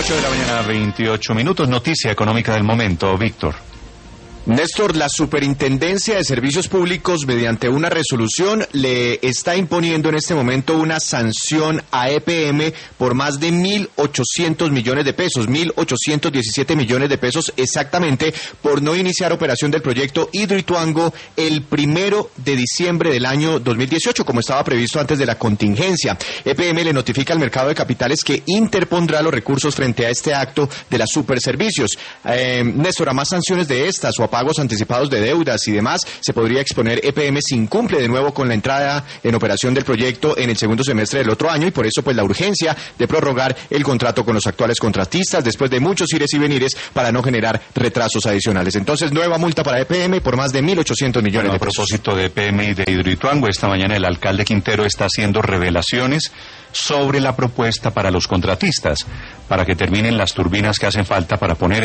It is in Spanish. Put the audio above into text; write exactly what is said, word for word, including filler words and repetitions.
ocho de la mañana, veintiocho minutos. Noticia económica del momento, Víctor. Néstor, la Superintendencia de Servicios Públicos, mediante una resolución, le está imponiendo en este momento una sanción a E P M por más de mil ochocientos millones de pesos, mil ochocientos diecisiete millones de pesos exactamente, por no iniciar operación del proyecto Hidroituango el primero de diciembre del año dos mil dieciocho, como estaba previsto antes de la contingencia. E P M le notifica al mercado de capitales que interpondrá los recursos frente a este acto de la Superservicios. Eh, Néstor, a más sanciones de estas o a pagos anticipados de deudas y demás, se podría exponer E P M si incumple de nuevo con la entrada en operación del proyecto en el segundo semestre del otro año, y por eso pues la urgencia de prorrogar el contrato con los actuales contratistas después de muchos ires y venires para no generar retrasos adicionales. Entonces, nueva multa para E P M por más de mil ochocientos millones bueno, de pesos. A propósito de E P M y de Hidroituango, esta mañana el alcalde Quintero está haciendo revelaciones sobre la propuesta para los contratistas, para que terminen las turbinas que hacen falta para poner